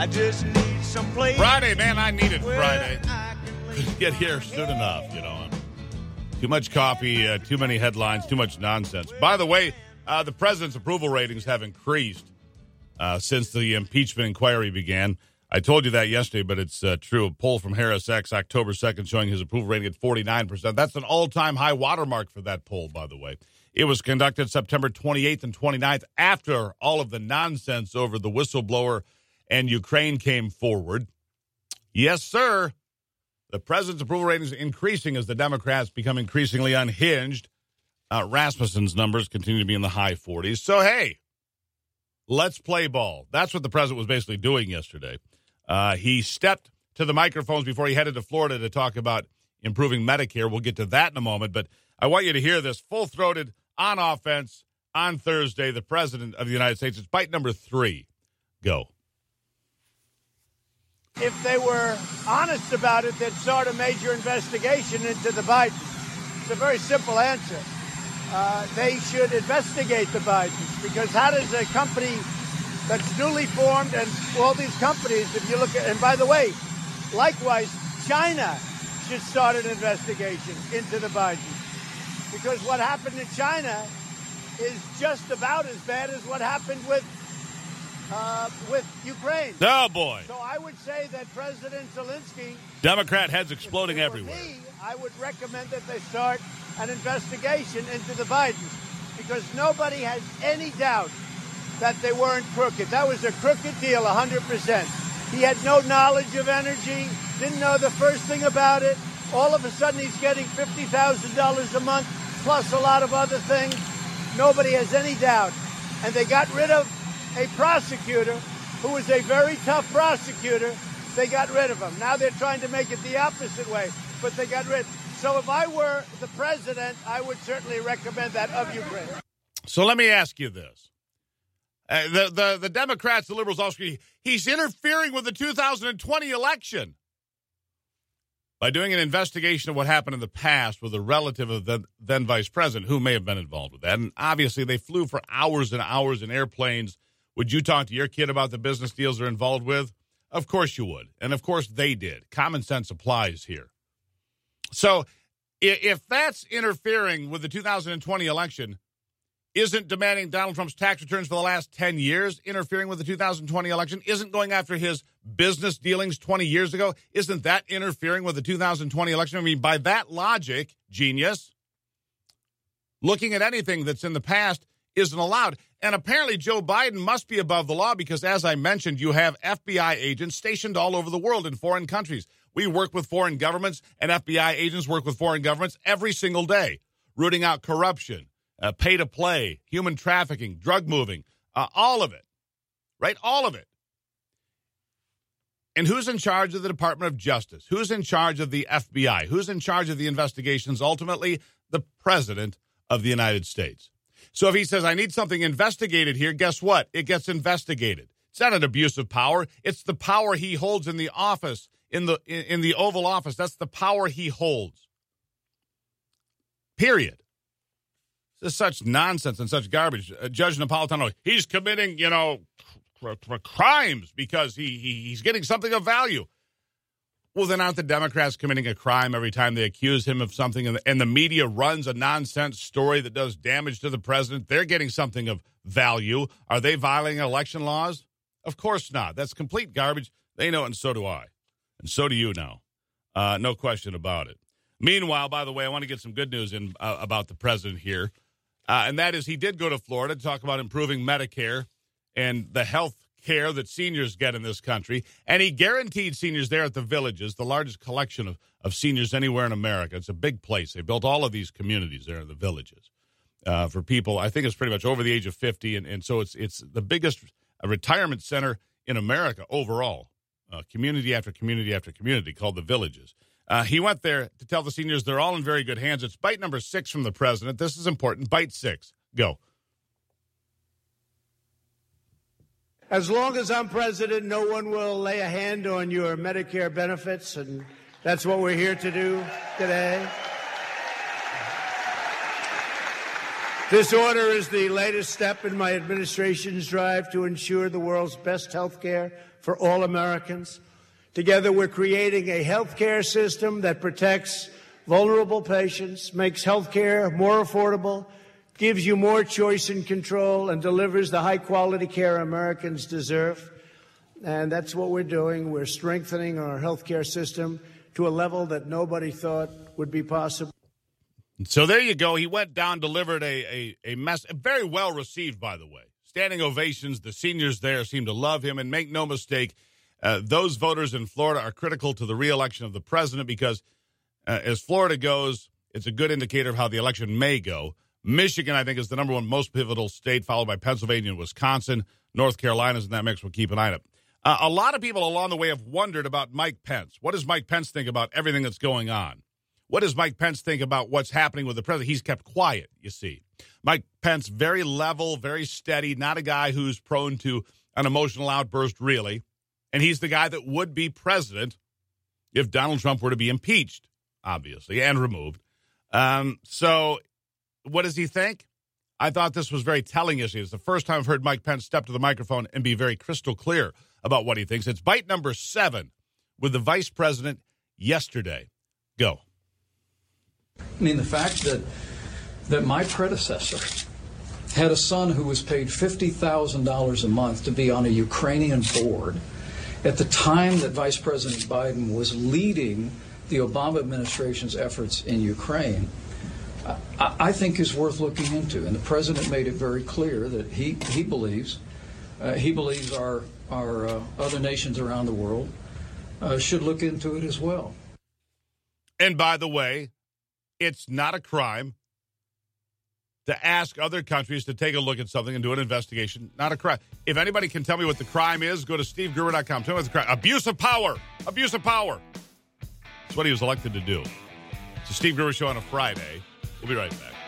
I just need some place. Friday, man, I needed Friday. Couldn't get here soon enough, you know. Too much coffee, too many headlines, too much nonsense. By the way, the president's approval ratings have increased since the impeachment inquiry began. I told you that yesterday, but it's true. A poll from HarrisX, October 2nd, showing his approval rating at 49%. That's an all-time high watermark for that poll, by the way. It was conducted September 28th and 29th after all of the nonsense over the whistleblower and Ukraine came forward. Yes, sir. The president's approval ratings increasing as the Democrats become increasingly unhinged. Rasmussen's numbers continue to be in the high 40s. So, hey, let's play ball. That's what the president was basically doing yesterday. He stepped to the microphones before he headed to Florida to talk about improving Medicare. We'll get to that in a moment. But I want you to hear this. Full-throated, on offense, on Thursday, the president of the United States. It's bite number 3. Go. If they were honest about it, they'd start a major investigation into the Bidens. It's a very simple answer. They should investigate the Bidens, because how does a company that's newly formed, and all these companies, if you look at, and by the way, likewise, China should start an investigation into the Bidens, because what happened in China is just about as bad as what happened with Ukraine. Oh, boy. So I would say that President Zelensky... Democrat heads exploding everywhere. For me, I would recommend that they start an investigation into the Bidens, because nobody has any doubt that they weren't crooked. That was a crooked deal, 100%. He had no knowledge of energy, didn't know the first thing about it. All of a sudden, he's getting $50,000 a month, plus a lot of other things. Nobody has any doubt. And they got rid of a prosecutor who was a very tough prosecutor. They got rid of him. Now they're trying to make it the opposite way, but they got rid. So if I were the president, I would certainly recommend that of Ukraine. So let me ask you this. The Democrats, the liberals, all scream, he's interfering with the 2020 election by doing an investigation of what happened in the past with a relative of the then vice president who may have been involved with that. And obviously they flew for hours and hours in airplanes. Would you talk to your kid about the business deals they're involved with? Of course you would. And of course they did. Common sense applies here. So if that's interfering with the 2020 election, isn't demanding Donald Trump's tax returns for the last 10 years interfering with the 2020 election? Isn't going after his business dealings 20 years ago? Isn't that interfering with the 2020 election? I mean, by that logic, genius, looking at anything that's in the past isn't allowed. And apparently Joe Biden must be above the law because, as I mentioned, you have FBI agents stationed all over the world in foreign countries. We work with foreign governments, and FBI agents work with foreign governments every single day, rooting out corruption, pay-to-play, human trafficking, drug moving, all of it, right? All of it. And who's in charge of the Department of Justice? Who's in charge of the FBI? Who's in charge of the investigations? Ultimately, the President of the United States. So if he says, I need something investigated here, guess what? It gets investigated. It's not an abuse of power. It's the power he holds in the office, in the Oval Office. That's the power he holds. Period. This is such nonsense and such garbage. Judge Napolitano, he's committing, crimes because he's getting something of value. Well, then aren't the Democrats committing a crime every time they accuse him of something and the media runs a nonsense story that does damage to the president? They're getting something of value. Are they violating election laws? Of course not. That's complete garbage. They know it, and so do I. And so do you now. No question about it. Meanwhile, by the way, I want to get some good news in about the president here. And that is he did go to Florida to talk about improving Medicare and the health care that seniors get in this country. And he guaranteed seniors there at the Villages, the largest collection of seniors anywhere in America. It's a big place. They built all of these communities there in the Villages for people. I think it's pretty much over the age of 50. And so it's the biggest retirement center in America overall, community after community after community called the Villages. He went there to tell the seniors they're all in very good hands. It's bite number 6 from the president. This is important. Bite 6. Go. As long as I'm president, no one will lay a hand on your Medicare benefits, and that's what we're here to do today. This order is the latest step in my administration's drive to ensure the world's best health care for all Americans. Together, we're creating a health care system that protects vulnerable patients, makes health care more affordable, gives you more choice and control, and delivers the high-quality care Americans deserve. And that's what we're doing. We're strengthening our health care system to a level that nobody thought would be possible. So there you go. He went down, delivered a message, very well received, by the way. Standing ovations. The seniors there seem to love him. And make no mistake, those voters in Florida are critical to the reelection of the president because as Florida goes, it's a good indicator of how the election may go. Michigan, I think, is the number one most pivotal state, followed by Pennsylvania and Wisconsin. North Carolina's in that mix. We'll keep an eye on it. A lot of people along the way have wondered about Mike Pence. What does Mike Pence think about everything that's going on? What does Mike Pence think about what's happening with the president? He's kept quiet, you see. Mike Pence, very level, very steady, not a guy who's prone to an emotional outburst, really. And he's the guy that would be president if Donald Trump were to be impeached, obviously, and removed. So what does he think? I thought this was very telling yesterday. It's the first time I've heard Mike Pence step to the microphone and be very crystal clear about what he thinks. It's bite number 7 with the vice president yesterday. Go. I mean, the fact that my predecessor had a son who was paid $50,000 a month to be on a Ukrainian board at the time that Vice President Biden was leading the Obama administration's efforts in Ukraine, I think is worth looking into. And the president made it very clear that he believes our other nations around the world should look into it as well. And by the way, it's not a crime to ask other countries to take a look at something and do an investigation. Not a crime. If anybody can tell me what the crime is, go to SteveGruber.com. Tell me what the crime. Abuse of power. Abuse of power. That's what he was elected to do. It's the Steve Gruber Show on a Friday. We'll be right back.